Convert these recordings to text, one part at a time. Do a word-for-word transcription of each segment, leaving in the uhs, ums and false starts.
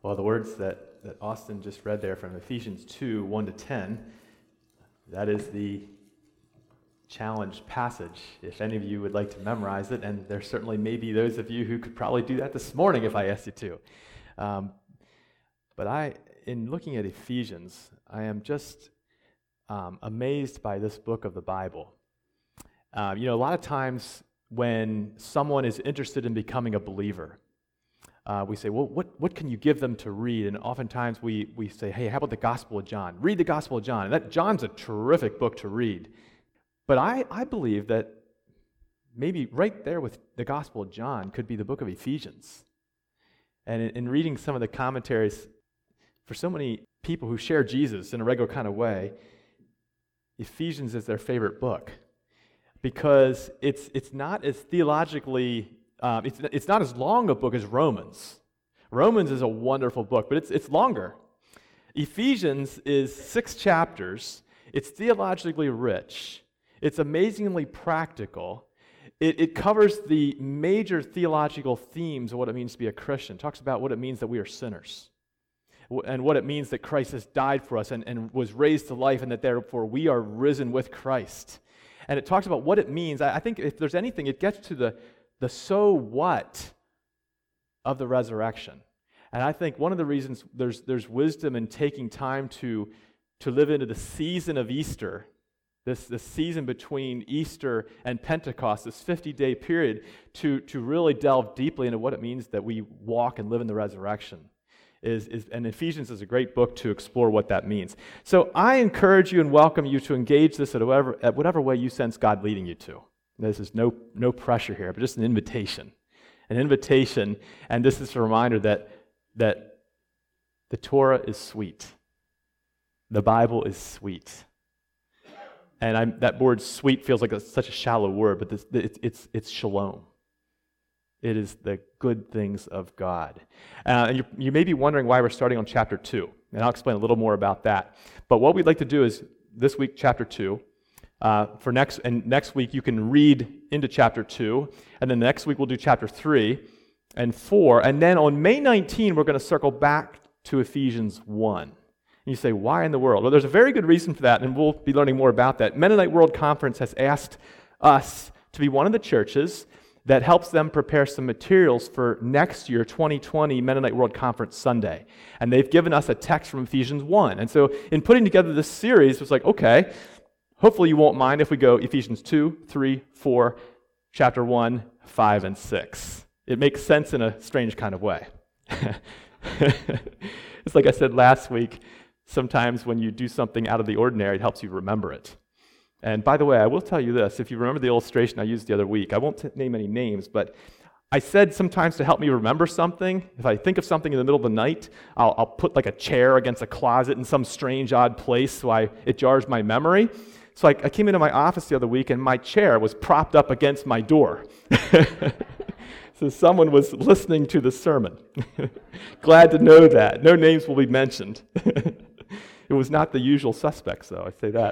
Well, the words that, that Austin just read there from Ephesians two, one to ten, that is the challenge passage, if any of you would like to memorize it, and there certainly may be those of you who could probably do that this morning if I asked you to. Um, but I, in looking at Ephesians, I am just um, amazed by this book of the Bible. Uh, you know, a lot of times when someone is interested in becoming a believer, Uh, we say, well, what, what can you give them to read? And oftentimes we, we say, hey, how about the Gospel of John? Read the Gospel of John. And that John's a terrific book to read. But I, I believe that maybe right there with the Gospel of John could be the book of Ephesians. And in, in reading some of the commentaries, for so many people who share Jesus in a regular kind of way, Ephesians is their favorite book because it's it's not as theologically Um, it's, it's not as long a book as Romans. Romans is a wonderful book, but it's it's longer. Ephesians is six chapters. It's theologically rich. It's amazingly practical. It, it covers the major theological themes of what it means to be a Christian. It talks about what it means that we are sinners and what it means that Christ has died for us and, and was raised to life and that therefore we are risen with Christ. And it talks about what it means. I, I think if there's anything, it gets to the the so what of the resurrection. And I think one of the reasons there's there's wisdom in taking time to, to live into the season of Easter, this, this season between Easter and Pentecost, this fifty-day period, to, to really delve deeply into what it means that we walk and live in the resurrection. Is, is, and Ephesians is a great book to explore what that means. So I encourage you and welcome you to engage this at whatever, at whatever way you sense God leading you to. This is no no pressure here, but just an invitation. An invitation, and this is a reminder that that the Torah is sweet. The Bible is sweet. And I'm, that word sweet feels like a, such a shallow word, but this, it's, it's, it's shalom. It is the good things of God. Uh, and you, you may be wondering why we're starting on chapter two, and I'll explain a little more about that. But what we'd like to do is, this week, chapter two, Uh, for next and next week you can read into chapter two, and then next week we'll do chapter three and four, and then on May nineteenth we're going to circle back to Ephesians one. And you say, why in the world? Well, there's a very good reason for that, and we'll be learning more about that. Mennonite World Conference has asked us to be one of the churches that helps them prepare some materials for next year, twenty twenty Mennonite World Conference Sunday. And they've given us a text from Ephesians one. And so in putting together this series, it was like, okay, hopefully you won't mind if we go Ephesians two, three, four, chapter one, five, and six. It makes sense in a strange kind of way. It's like I said last week, sometimes when you do something out of the ordinary, it helps you remember it. And by the way, I will tell you this, if you remember the illustration I used the other week, I won't t- name any names, but I said sometimes to help me remember something, if I think of something in the middle of the night, I'll, I'll put like a chair against a closet in some strange, odd place so I, it jars my memory. So I, I came into my office the other week, and my chair was propped up against my door. So someone was listening to the sermon. Glad to know that. No names will be mentioned. It was not the usual suspects, though, I say that.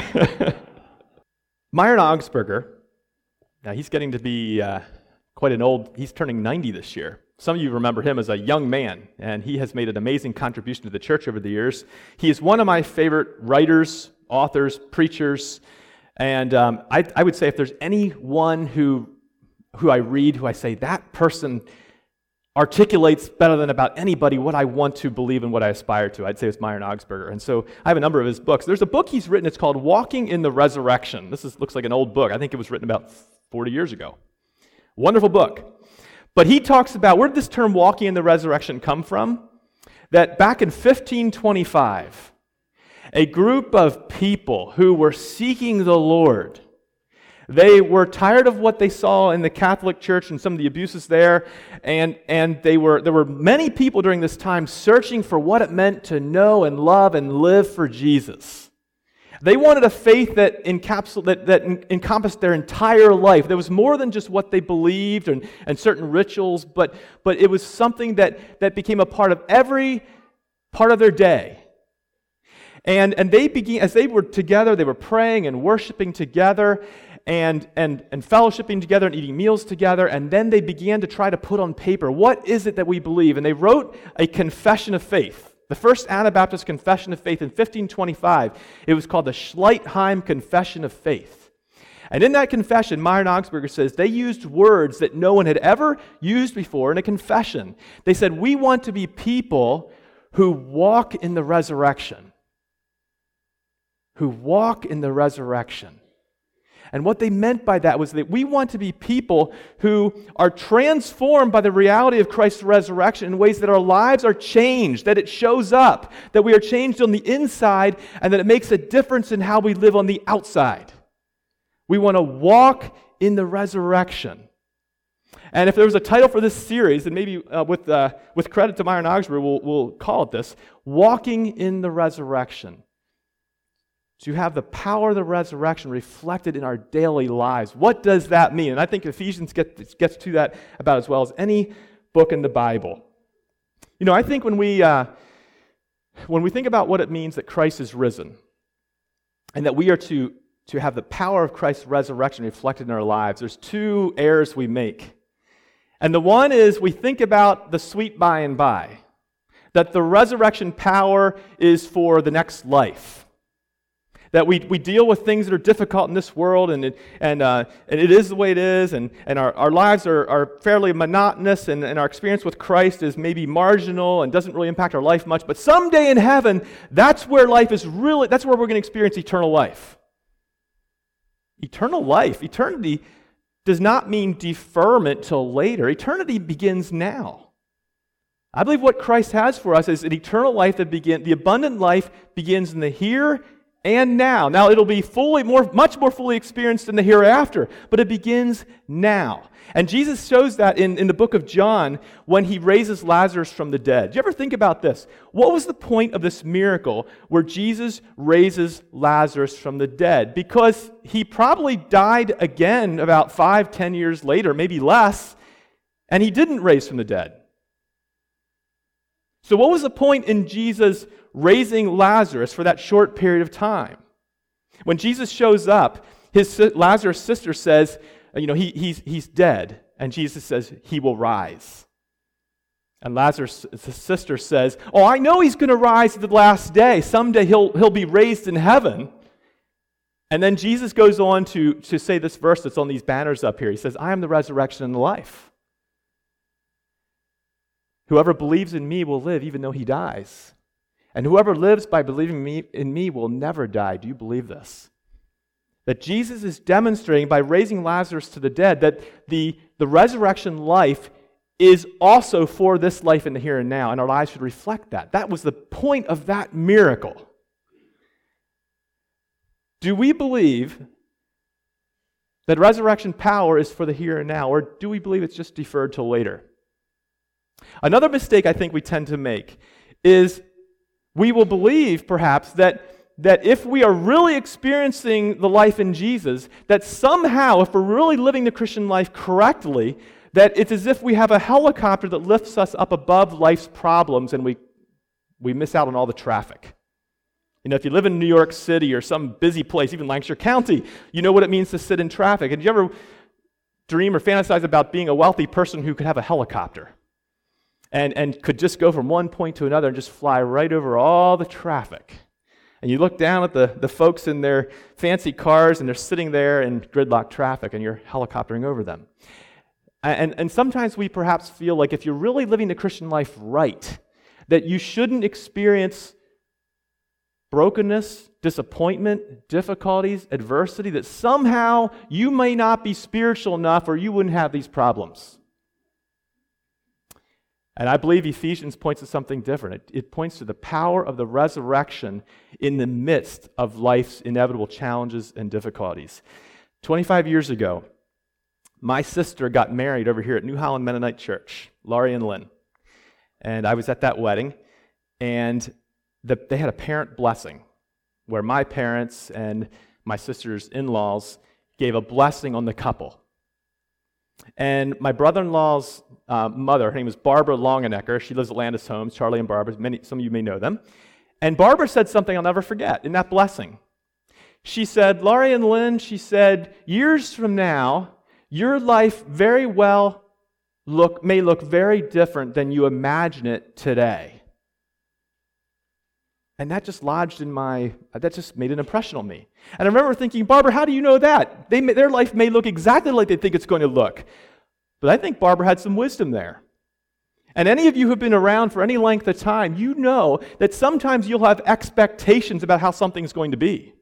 Myron Augsburger, now he's getting to be uh, quite an old, he's turning ninety this year. Some of you remember him as a young man, and he has made an amazing contribution to the church over the years. He is one of my favorite writers, authors, preachers, and um, I, I would say if there's anyone who who I read, who I say, that person articulates better than about anybody what I want to believe and what I aspire to, I'd say it's Myron Augsburger. And so I have a number of his books. There's a book he's written, it's called Walking in the Resurrection. This is, looks like an old book. I think it was written about forty years ago. Wonderful book. But he talks about, where did this term walking in the resurrection come from? That back in fifteen twenty-five, a group of people who were seeking the Lord, they were tired of what they saw in the Catholic Church and some of the abuses there, and, and they were there were many people during this time searching for what it meant to know and love and live for Jesus. They wanted a faith that, encapsul- that, that en- encompassed their entire life. There was more than just what they believed and, and certain rituals, but, but it was something that, that became a part of every part of their day. And, and they began, as they were together, they were praying and worshiping together, and, and, and fellowshipping together and eating meals together, and then they began to try to put on paper, what is it that we believe? And they wrote a confession of faith. The first Anabaptist Confession of Faith in fifteen twenty-five. It was called the Schleitheim Confession of Faith. And in that confession, Meyer and Augsburger says they used words that no one had ever used before in a confession. They said, we want to be people who walk in the resurrection. Who walk in the resurrection. And what they meant by that was that we want to be people who are transformed by the reality of Christ's resurrection in ways that our lives are changed, that it shows up, that we are changed on the inside, and that it makes a difference in how we live on the outside. We want to walk in the resurrection. And if there was a title for this series, and maybe uh, with uh, with credit to Meyer and Augsburger, we'll, we'll call it this, Walking in the Resurrection. To have the power of the resurrection reflected in our daily lives. What does that mean? And I think Ephesians get, gets to that about as well as any book in the Bible. You know, I think when we uh, when we think about what it means that Christ is risen, and that we are to, to have the power of Christ's resurrection reflected in our lives, there's two errors we make. And the one is we think about the sweet by and by, that the resurrection power is for the next life. That we, we deal with things that are difficult in this world, and it, and, uh, and it is the way it is, and, and our, our lives are, are fairly monotonous, and, and our experience with Christ is maybe marginal and doesn't really impact our life much. But someday in heaven, that's where life is really, that's where we're going to experience eternal life. Eternal life, eternity does not mean deferment till later. Eternity begins now. I believe what Christ has for us is an eternal life that begins, the abundant life begins in the here and now. Now, it'll be fully, more, much more fully experienced in the hereafter, but it begins now. And Jesus shows that in, in the book of John when he raises Lazarus from the dead. Do you ever think about this? What was the point of this miracle where Jesus raises Lazarus from the dead? Because he probably died again about five, ten years later, maybe less, and he didn't raise from the dead. So what was the point in Jesus raising Lazarus for that short period of time? When Jesus shows up, his Lazarus' sister says, you know, he, he's, he's dead. And Jesus says, he will rise. And Lazarus' sister says, oh, I know he's going to rise at the last day. Someday he'll, he'll be raised in heaven. And then Jesus goes on to, to say this verse that's on these banners up here. He says, I am the resurrection and the life. Whoever believes in me will live even though he dies. And whoever lives by believing me, in me will never die. Do you believe this? That Jesus is demonstrating by raising Lazarus to the dead that the, the resurrection life is also for this life in the here and now, and our lives should reflect that. That was the point of that miracle. Do we believe that resurrection power is for the here and now, or do we believe it's just deferred till later? Another mistake I think we tend to make is we will believe, perhaps, that, that if we are really experiencing the life in Jesus, that somehow, if we're really living the Christian life correctly, that it's as if we have a helicopter that lifts us up above life's problems and we, we miss out on all the traffic. You know, if you live in New York City or some busy place, even Lancaster County, you know what it means to sit in traffic. And do you ever dream or fantasize about being a wealthy person who could have a helicopter? And, and could just go from one point to another and just fly right over all the traffic. And you look down at the, the folks in their fancy cars, and they're sitting there in gridlock traffic, and you're helicoptering over them. And, and sometimes we perhaps feel like if you're really living the Christian life right, that you shouldn't experience brokenness, disappointment, difficulties, adversity, that somehow you may not be spiritual enough or you wouldn't have these problems. And I believe Ephesians points to something different. It, it points to the power of the resurrection in the midst of life's inevitable challenges and difficulties. twenty-five years ago, my sister got married over here at New Holland Mennonite Church, Laurie and Lynn. And I was at that wedding, and the, they had a parent blessing where my parents and my sister's in-laws gave a blessing on the couple. And my brother-in-law's uh, mother, her name was Barbara Longenecker. She lives at Landis Homes, Charlie and Barbara. Many, some of you may know them. And Barbara said something I'll never forget in that blessing. She said, Laurie and Lynn, she said, years from now, your life very well look may look very different than you imagine it today. And that just lodged in my, that just made an impression on me. And I remember thinking, Barbara, how do you know that? They may, their life may look exactly like they think it's going to look. But I think Barbara had some wisdom there. And any of you who have been around for any length of time, you know that sometimes you'll have expectations about how something's going to be.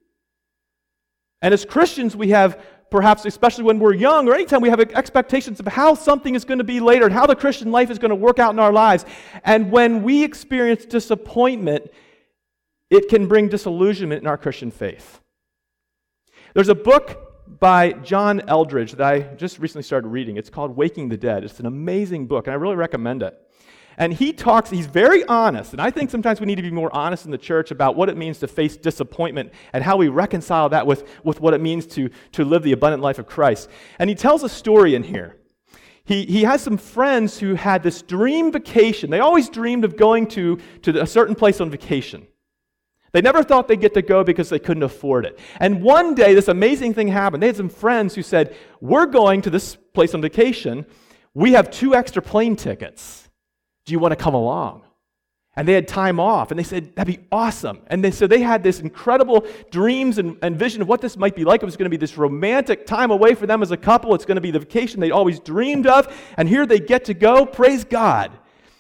And as Christians, we have, perhaps especially when we're young, or anytime we have expectations of how something is going to be later, and how the Christian life is going to work out in our lives. And when we experience disappointment, it can bring disillusionment in our Christian faith. There's a book by John Eldredge that I just recently started reading. It's called Waking the Dead. It's an amazing book, and I really recommend it. And he talks, he's very honest, and I think sometimes we need to be more honest in the church about what it means to face disappointment and how we reconcile that with, with what it means to, to live the abundant life of Christ. And he tells a story in here. He, he has some friends who had this dream vacation. They always dreamed of going to, to a certain place on vacation. They never thought they'd get to go because they couldn't afford it. And one day, this amazing thing happened. They had some friends who said, we're going to this place on vacation. We have two extra plane tickets. Do you want to come along? And they had time off, and they said, that'd be awesome. And they, so they had this incredible dreams and, and vision of what this might be like. It was going to be this romantic time away for them as a couple. It's going to be the vacation they always dreamed of. And here they get to go. Praise God.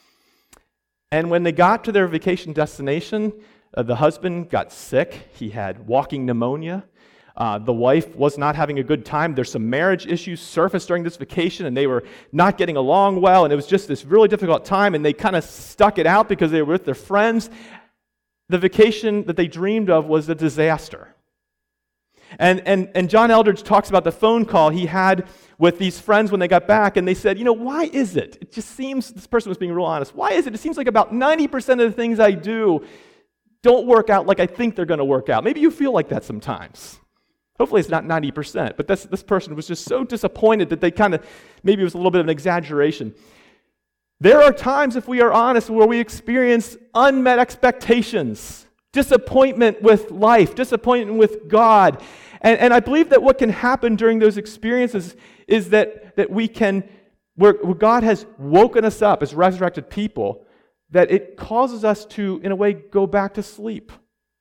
And when they got to their vacation destination, Uh, the husband got sick. He had walking pneumonia. Uh, the wife was not having a good time. There's some marriage issues surfaced during this vacation, and they were not getting along well, and it was just this really difficult time, and they kind of stuck it out because they were with their friends. The vacation that they dreamed of was a disaster. And, and, and John Eldredge talks about the phone call he had with these friends when they got back, and they said, you know, why is it? It just seems, this person was being real honest, why is it? It seems like about ninety percent of the things I do don't work out like I think they're going to work out. Maybe you feel like that sometimes. Hopefully it's not ninety percent, but this, this person was just so disappointed that they kind of, maybe it was a little bit of an exaggeration. There are times, if we are honest, where we experience unmet expectations, disappointment with life, disappointment with God. And, and I believe that what can happen during those experiences is that, that we can, where, where God has woken us up as resurrected people, that it causes us to, in a way, go back to sleep.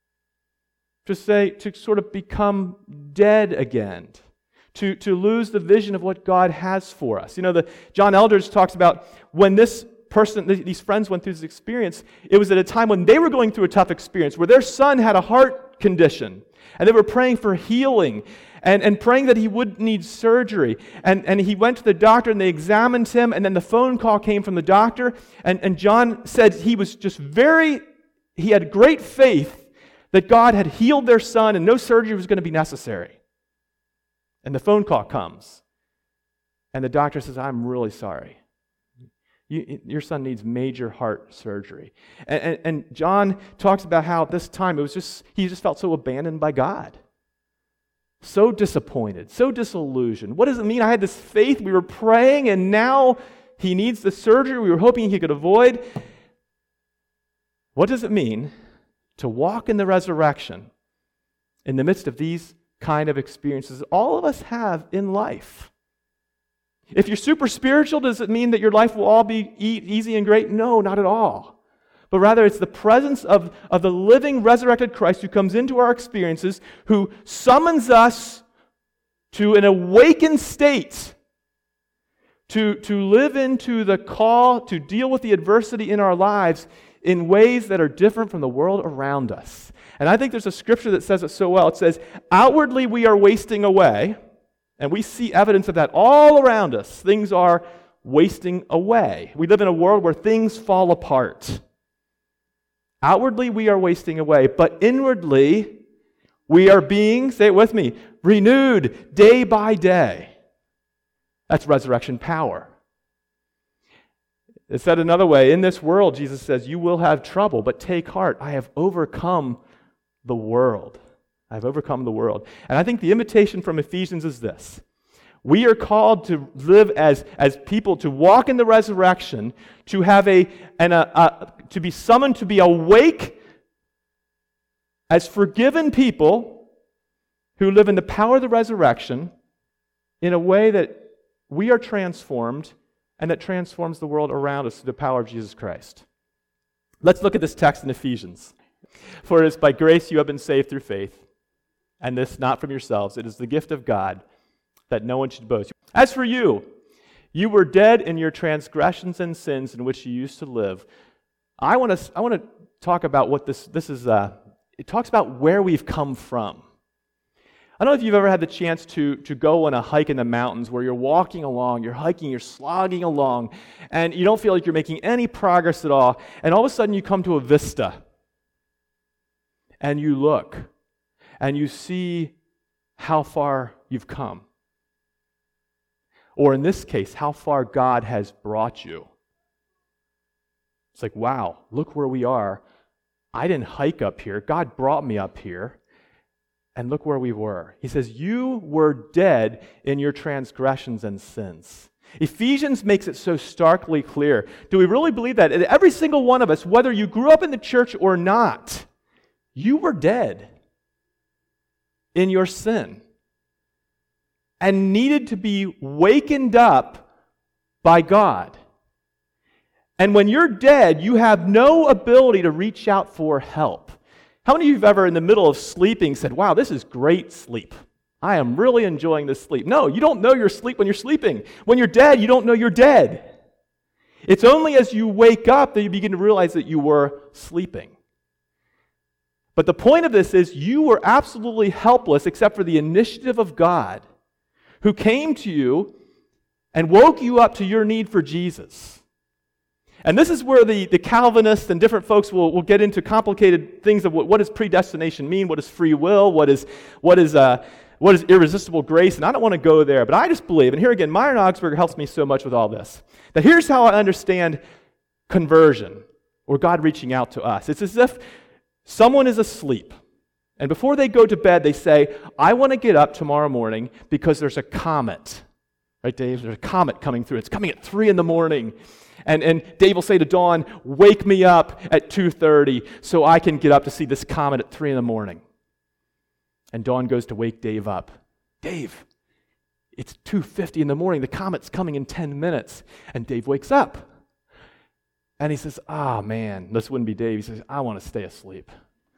To say, to sort of become dead again. To, to lose the vision of what God has for us. You know, the John Eldredge talks about when this person, these friends went through this experience, it was at a time when they were going through a tough experience, where their son had a heart condition, and they were praying for healing, and, and praying that he wouldn't need surgery. And, and he went to the doctor, and they examined him, and then the phone call came from the doctor, and, and John said he was just very, he had great faith that God had healed their son, and no surgery was going to be necessary. And the phone call comes, and the doctor says, I'm really sorry. You, your son needs major heart surgery. And, and, and John talks about how at this time, it was just, he just felt so abandoned by God. So disappointed, so disillusioned. What does it mean? I had this faith, we were praying, and now he needs the surgery we were hoping he could avoid. What does it mean to walk in the resurrection in the midst of these kind of experiences all of us have in life? If you're super spiritual, does it mean that your life will all be easy and great? No, not at all. But rather, it's the presence of, of the living, resurrected Christ who comes into our experiences, who summons us to an awakened state, to, to live into the call to deal with the adversity in our lives in ways that are different from the world around us. And I think there's a scripture that says it so well. It says, outwardly we are wasting away, and we see evidence of that all around us. Things are wasting away. We live in a world where things fall apart. Outwardly, we are wasting away, but inwardly, we are being, say it with me, renewed day by day. That's resurrection power. It's said another way, in this world, Jesus says, you will have trouble, but take heart. I have overcome the world. I have overcome the world. And I think the invitation from Ephesians is this. We are called to live as, as people, to walk in the resurrection, to have a, an, a, a to be summoned to be awake as forgiven people who live in the power of the resurrection in a way that we are transformed and that transforms the world around us through the power of Jesus Christ. Let's look at this text in Ephesians. For it is by grace you have been saved through faith, and this not from yourselves. It is the gift of God, that no one should boast. As for you, you were dead in your transgressions and sins in which you used to live. I want to I want to talk about what this this is. Uh, it talks about where we've come from. I don't know if you've ever had the chance to, to go on a hike in the mountains where you're walking along, you're hiking, you're slogging along, and you don't feel like you're making any progress at all, and all of a sudden you come to a vista, and you look, and you see how far you've come. Or in this case, how far God has brought you. It's like, wow, look where we are. I didn't hike up here. God brought me up here. And look where we were. He says, you were dead in your transgressions and sins. Ephesians makes it so starkly clear. Do we really believe that? Every single one of us, whether you grew up in the church or not, you were dead in your sin and needed to be wakened up by God. And when you're dead, you have no ability to reach out for help. How many of you have ever in the middle of sleeping said, wow, this is great sleep. I am really enjoying this sleep. No, you don't know you're asleep when you're sleeping. When you're dead, you don't know you're dead. It's only as you wake up that you begin to realize that you were sleeping. But the point of this is you were absolutely helpless except for the initiative of God, who came to you and woke you up to your need for Jesus. And this is where the, the Calvinists and different folks will, will get into complicated things of what, what does predestination mean, what is free will, what is what is uh, what is irresistible grace, and I don't want to go there, but I just believe, and here again, Myron Augsburger helps me so much with all this, that here's how I understand conversion, or God reaching out to us. It's as if someone is asleep, and before they go to bed, they say, I want to get up tomorrow morning because there's a comet. Right, Dave? There's a comet coming through. It's coming at three in the morning. And, and Dave will say to Dawn, wake me up at two thirty so I can get up to see this comet at three in the morning. And Dawn goes to wake Dave up. Dave, it's two fifty in the morning. The comet's coming in ten minutes. And Dave wakes up. And he says, ah, oh, man, this wouldn't be Dave. He says, I want to stay asleep.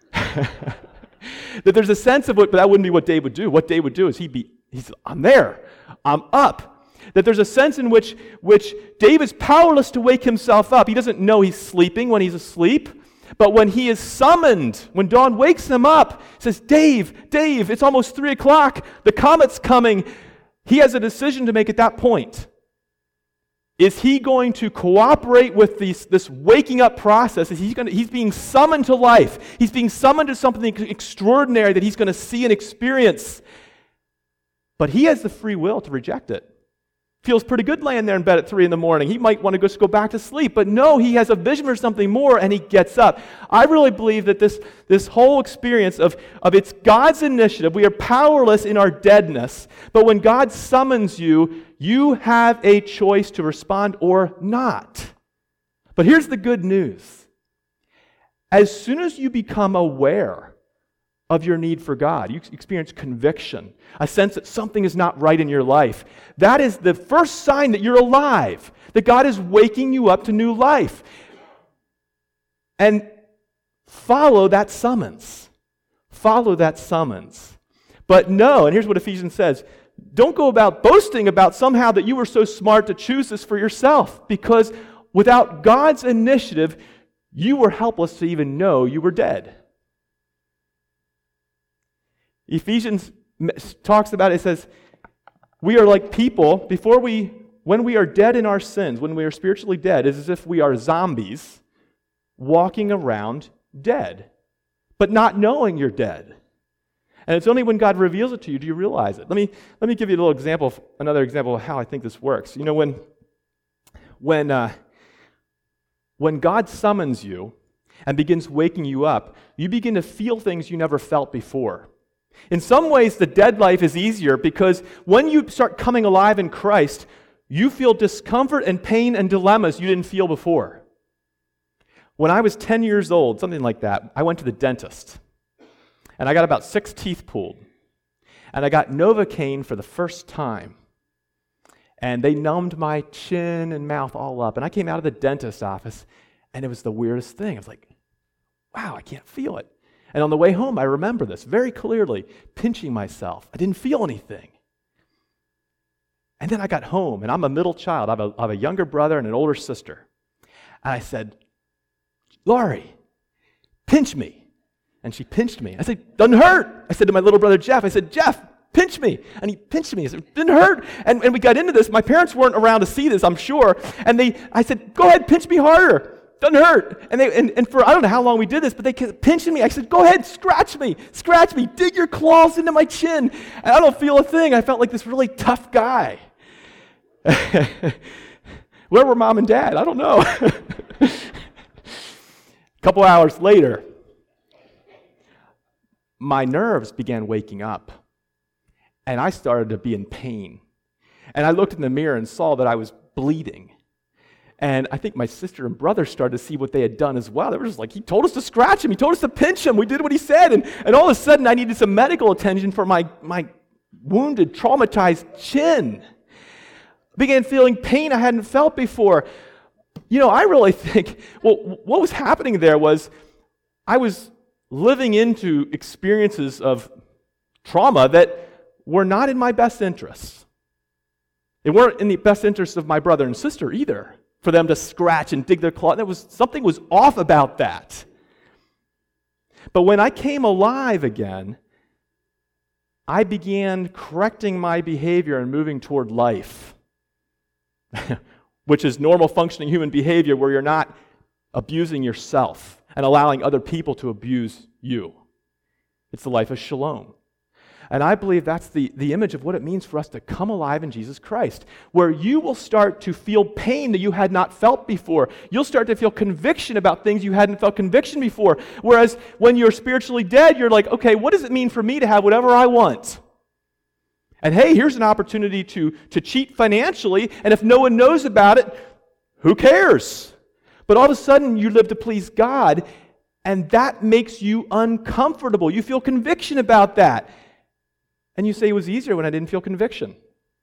That there's a sense of what, but that wouldn't be what Dave would do. What Dave would do is he'd be, he's, I'm there. I'm up. That there's a sense in which, which Dave is powerless to wake himself up. He doesn't know he's sleeping when he's asleep. But when he is summoned, when Dawn wakes him up, says, Dave, Dave, it's almost three o'clock. The comet's coming. He has a decision to make at that point. Is he going to cooperate with these, this waking up process? Is he going to, he's being summoned to life. He's being summoned to something extraordinary that he's going to see and experience. But he has the free will to reject it. Feels pretty good laying there in bed at three in the morning. He might want to just go back to sleep. But no, he has a vision for something more, and he gets up. I really believe that this, this whole experience of, of it's God's initiative. We are powerless in our deadness. But when God summons you, you have a choice to respond or not. But here's the good news. As soon as you become aware of your need for God, you experience conviction, a sense that something is not right in your life. That is the first sign that you're alive, that God is waking you up to new life. And follow that summons. Follow that summons. But no, and here's what Ephesians says, don't go about boasting about somehow that you were so smart to choose this for yourself, because without God's initiative, you were helpless to even know you were dead. Ephesians talks about it, it says, we are like people, before we, when we are dead in our sins, when we are spiritually dead, it's as if we are zombies walking around dead, but not knowing you're dead. And it's only when God reveals it to you do you realize it. Let me, let me give you a little example, another example of how I think this works. You know, when, when, uh, when God summons you and begins waking you up, you begin to feel things you never felt before. In some ways, the dead life is easier because when you start coming alive in Christ, you feel discomfort and pain and dilemmas you didn't feel before. When I was ten years old, something like that, I went to the dentist. And I got about six teeth pulled. and I got Novocaine for the first time. And they numbed my chin and mouth all up. And I came out of the dentist's office, and it was the weirdest thing. I was like, wow, I can't feel it. And on the way home, I remember this very clearly, pinching myself. I didn't feel anything. And then I got home, and I'm a middle child. I have a, I have a younger brother and an older sister. And I said, Laurie, pinch me. And she pinched me. I said, doesn't hurt. I said to my little brother, Jeff, I said, Jeff, pinch me. And he pinched me. I said, didn't hurt. And, and we got into this. My parents weren't around to see this, I'm sure. And they, I said, go ahead, pinch me harder. Doesn't hurt. And they and, and for I don't know how long we did this, but they kept pinching me. I said, go ahead, scratch me, scratch me, dig your claws into my chin. And I don't feel a thing. I felt like this really tough guy. Where were mom and dad? I don't know. A couple hours later, my nerves began waking up, and I started to be in pain. And I looked in the mirror and saw that I was bleeding. And I think my sister and brother started to see what they had done as well. They were just like, he told us to scratch him. He told us to pinch him. We did what he said. And, and all of a sudden, I needed some medical attention for my, my wounded, traumatized chin. I began feeling pain I hadn't felt before. You know, I really think, well, what was happening there was I was living into experiences of trauma that were not in my best interests. They weren't in the best interests of my brother and sister either, for them to scratch and dig their claw. There was something was off about that. But when I came alive again, I began correcting my behavior and moving toward life, which is normal functioning human behavior where you're not abusing yourself and allowing other people to abuse you. It's the life of shalom. And I believe that's the, the image of what it means for us to come alive in Jesus Christ, where you will start to feel pain that you had not felt before. You'll start to feel conviction about things you hadn't felt conviction before. Whereas when you're spiritually dead, you're like, okay, what does it mean for me to have whatever I want? And hey, here's an opportunity to, to cheat financially, and if no one knows about it, who cares? But all of a sudden, you live to please God, and that makes you uncomfortable. You feel conviction about that. And you say it was easier when I didn't feel conviction.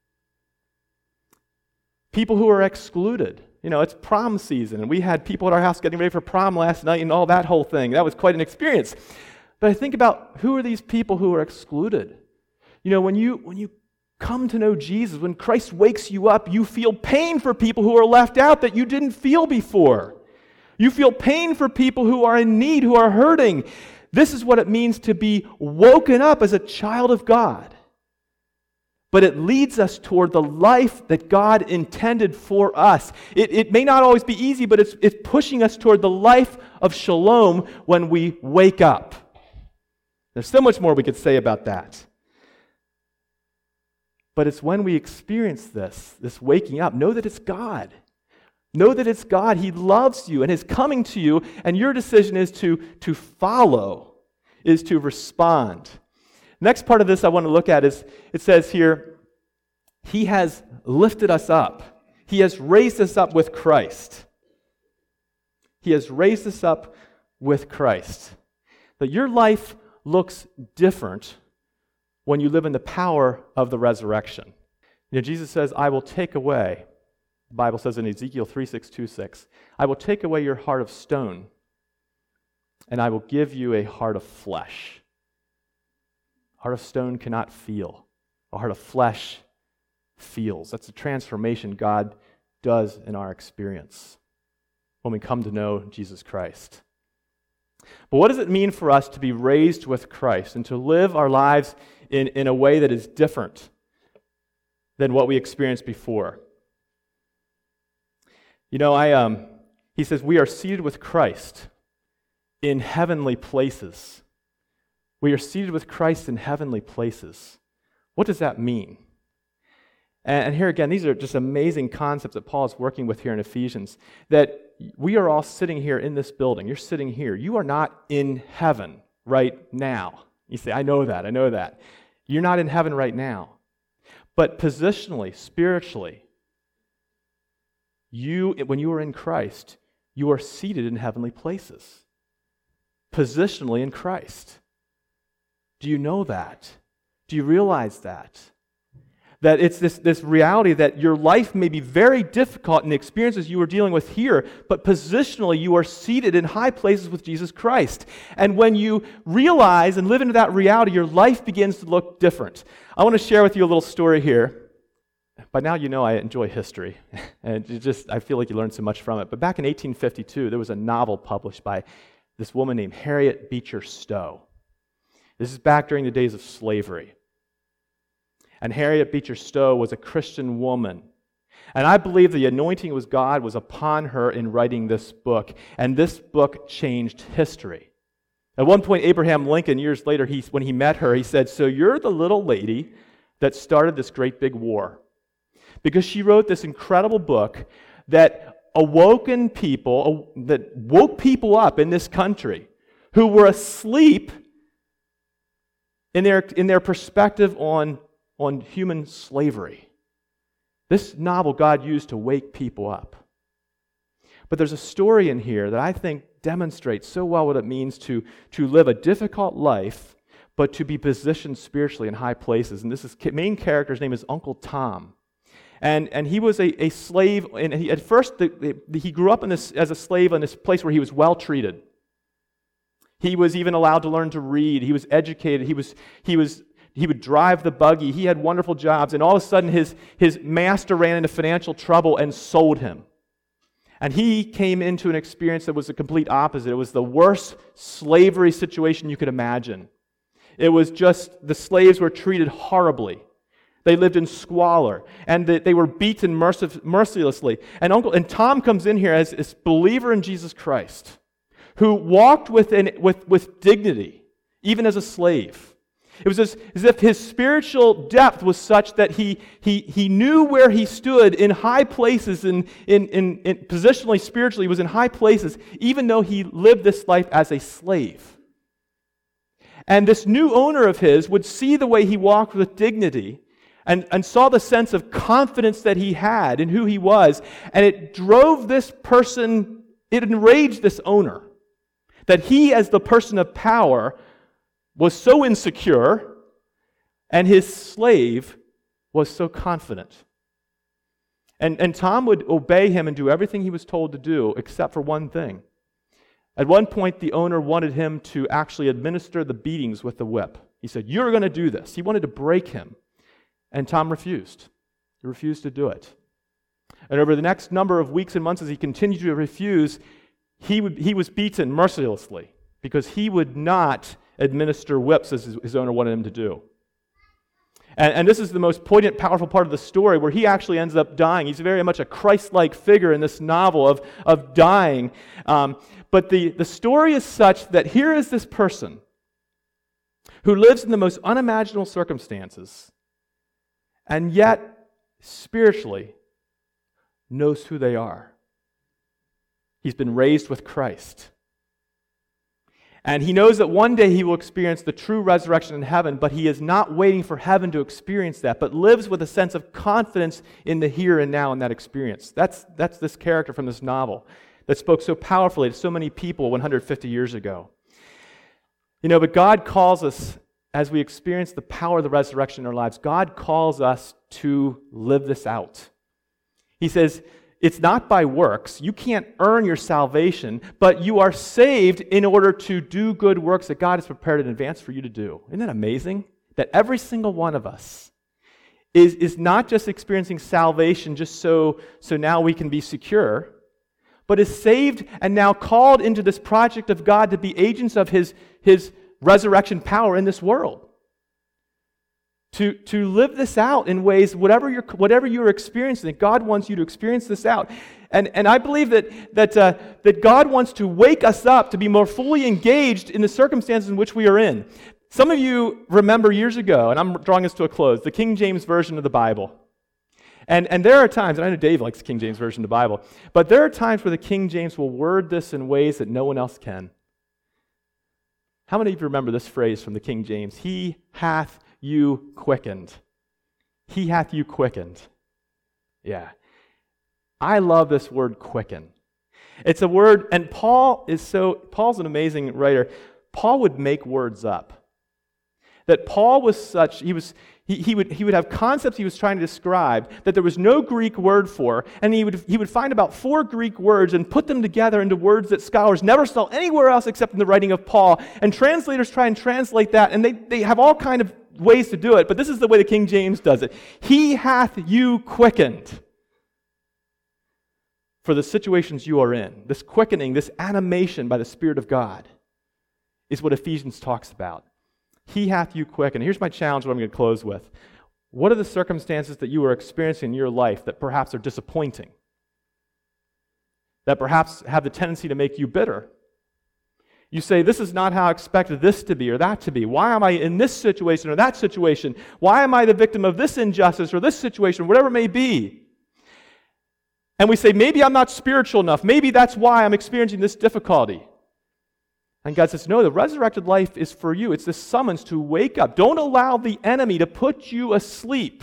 People who are excluded. You know, it's prom season, and we had people at our house getting ready for prom last night and all that whole thing. That was quite an experience. But I think about, who are these people who are excluded? You know, when you when you come to know Jesus, when Christ wakes you up, you feel pain for people who are left out that you didn't feel before. You feel pain for people who are in need, who are hurting. This is what it means to be woken up as a child of God. But it leads us toward the life that God intended for us. It, it may not always be easy, but it's, it's pushing us toward the life of shalom when we wake up. There's so much more we could say about that. But it's when we experience this, this waking up, know that it's God. Know that it's God. He loves you and is coming to you, and your decision is to, to follow, is to respond. Next part of this I want to look at is, it says here, He has lifted us up. He has raised us up with Christ. He has raised us up with Christ. That your life looks different when you live in the power of the resurrection. You know, Jesus says, I will take away, the Bible says in Ezekiel three six two six, I will take away your heart of stone, and I will give you a heart of flesh. A heart of stone cannot feel. A heart of flesh feels. That's the transformation God does in our experience when we come to know Jesus Christ. But what does it mean for us to be raised with Christ and to live our lives in, in a way that is different than what we experienced before? You know, I um, he says we are seated with Christ in heavenly places. We are seated with Christ in heavenly places. What does that mean? And, and here again, these are just amazing concepts that Paul is working with here in Ephesians, that we are all sitting here in this building. You're sitting here. You are not in heaven right now. You say, I know that, I know that. You're not in heaven right now. But positionally, spiritually, you, when you are in Christ, you are seated in heavenly places. Positionally in Christ. Do you know that? Do you realize that? That it's this, this reality that your life may be very difficult in the experiences you are dealing with here, but positionally you are seated in high places with Jesus Christ. And when you realize and live into that reality, your life begins to look different. I want to share with you a little story here. By now you know I enjoy history, and it just I feel like you learn so much from it. But back in eighteen fifty-two, there was a novel published by this woman named Harriet Beecher Stowe. This is back during the days of slavery. And Harriet Beecher Stowe was a Christian woman. And I believe the anointing was God was upon her in writing this book. And this book changed history. At one point, Abraham Lincoln, years later, he, when he met her, he said, "So you're the little lady that started this great big war." Because she wrote this incredible book that awoken people, that woke people up in this country who were asleep in their, in their perspective on on human slavery. This novel God used to wake people up. But there's a story in here that I think demonstrates so well what it means to, to live a difficult life, but to be positioned spiritually in high places. And this is, main character's name is Uncle Tom. And, and he was a, a slave, and he, at first the, the, he grew up in this as a slave in this place where he was well treated. He was even allowed to learn to read. He was educated. He was, he was He would drive the buggy. He had wonderful jobs. And all of a sudden, his, his master ran into financial trouble and sold him. And he came into an experience that was the complete opposite. It was the worst slavery situation you could imagine. It was just the slaves were treated horribly. They lived in squalor, and they, they were beaten mercil- mercilessly. And Uncle and Tom comes in here as this believer in Jesus Christ, who walked within, with, with dignity, even as a slave. It was as, as if his spiritual depth was such that he he he knew where he stood in high places, and in, in, in positionally, spiritually, he was in high places, even though he lived this life as a slave. And this new owner of his would see the way he walked with dignity and, and saw the sense of confidence that he had in who he was, and it drove this person, it enraged this owner, that he, as the person of power, was so insecure, and his slave was so confident. And, and Tom would obey him and do everything he was told to do, except for one thing. At one point, the owner wanted him to actually administer the beatings with the whip. He said, "You're going to do this." He wanted to break him. And Tom refused. He refused to do it. And over the next number of weeks and months, as he continued to refuse, he, would, he was beaten mercilessly because he would not administer whips as his, his owner wanted him to do. And, and this is the most poignant, powerful part of the story, where he actually ends up dying. He's very much a Christ-like figure in this novel of, of dying. Um, but the, the story is such that here is this person who lives in the most unimaginable circumstances, and yet, spiritually, knows who they are. He's been raised with Christ. And he knows that one day he will experience the true resurrection in heaven, but he is not waiting for heaven to experience that, but lives with a sense of confidence in the here and now in that experience. That's, that's this character from this novel that spoke so powerfully to so many people one hundred fifty years ago. You know, but God calls us, as we experience the power of the resurrection in our lives, God calls us to live this out. He says, it's not by works. You can't earn your salvation, but you are saved in order to do good works that God has prepared in advance for you to do. Isn't that amazing? That every single one of us is, is not just experiencing salvation just so, so now we can be secure, but is saved and now called into this project of God to be agents of His, His resurrection power in this world. To, to live this out in ways, whatever you're, whatever you're experiencing, God wants you to experience this out. And, and I believe that, that, uh, that God wants to wake us up to be more fully engaged in the circumstances in which we are in. Some of you remember years ago, and I'm drawing this to a close, the King James Version of the Bible. And, and there are times, and I know Dave likes the King James Version of the Bible, but there are times where the King James will word this in ways that no one else can. How many of you remember this phrase from the King James? He hath you quickened. He hath you quickened. Yeah. I love this word quicken. It's a word, and Paul is so, Paul's an amazing writer. Paul would make words up. that Paul was such, he was he, he would he would have concepts he was trying to describe that there was no Greek word for, and he would he would find about four Greek words and put them together into words that scholars never saw anywhere else except in the writing of Paul. And translators try and translate that, and they, they have all kind of ways to do it, but this is the way the King James does it. He hath you quickened for the situations you are in. This quickening, this animation by the Spirit of God is what Ephesians talks about. He hath you quickened. Here's my challenge, what I'm going to close with. What are the circumstances that you are experiencing in your life that perhaps are disappointing? That perhaps have the tendency to make you bitter? You say, this is not how I expected this to be or that to be. Why am I in this situation or that situation? Why am I the victim of this injustice or this situation, whatever it may be? And we say, maybe I'm not spiritual enough. Maybe that's why I'm experiencing this difficulty. And God says, no, the resurrected life is for you. It's this summons to wake up. Don't allow the enemy to put you asleep.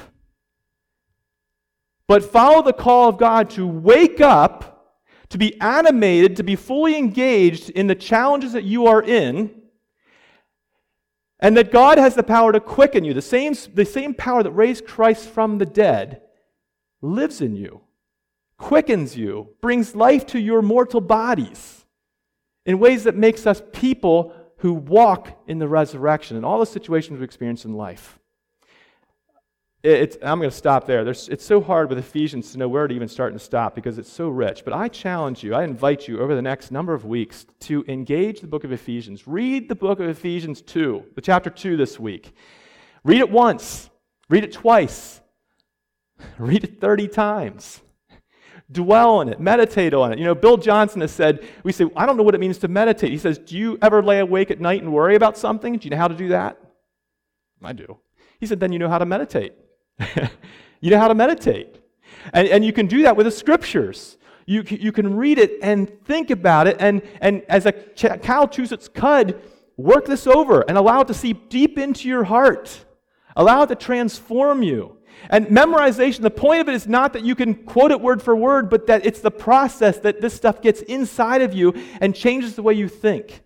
But follow the call of God to wake up, to be animated, to be fully engaged in the challenges that you are in, and that God has the power to quicken you. The same, the same power that raised Christ from the dead lives in you, quickens you, brings life to your mortal bodies in ways that makes us people who walk in the resurrection in all the situations we experience in life. It's, I'm going to stop there. There's, it's so hard with Ephesians to know where to even start and stop because it's so rich. But I challenge you, I invite you over the next number of weeks to engage the book of Ephesians. Read the book of Ephesians two, the chapter two this week. Read it once. Read it twice. Read it thirty times. Dwell on it. Meditate on it. You know, Bill Johnson has said, we say, I don't know what it means to meditate. He says, do you ever lay awake at night and worry about something? Do you know how to do that? I do. He said, then you know how to meditate. You know how to meditate. And, and you can do that with the Scriptures. You, you can read it and think about it, and, and as a ch- cow chews its cud, work this over and allow it to seep deep into your heart. Allow it to transform you. And memorization, the point of it is not that you can quote it word for word, but that it's the process that this stuff gets inside of you and changes the way you think.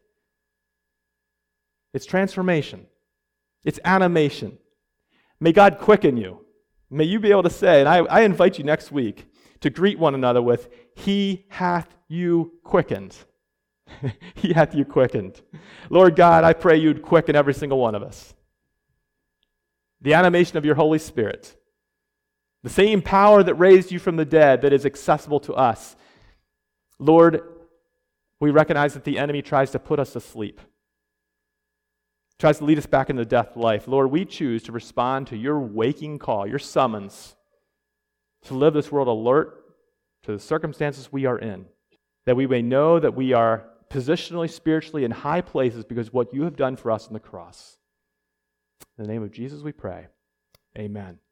It's transformation. It's animation. May God quicken you. May you be able to say, and I, I invite you next week to greet one another with, He hath you quickened. He hath you quickened. Lord God, I pray you'd quicken every single one of us. The animation of your Holy Spirit. The same power that raised you from the dead that is accessible to us. Lord, we recognize that the enemy tries to put us to sleep. Tries to lead us back into death life. Lord, we choose to respond to your waking call, your summons, to live this world alert to the circumstances we are in, that we may know that we are positionally, spiritually in high places because of what you have done for us on the cross. In the name of Jesus we pray. Amen.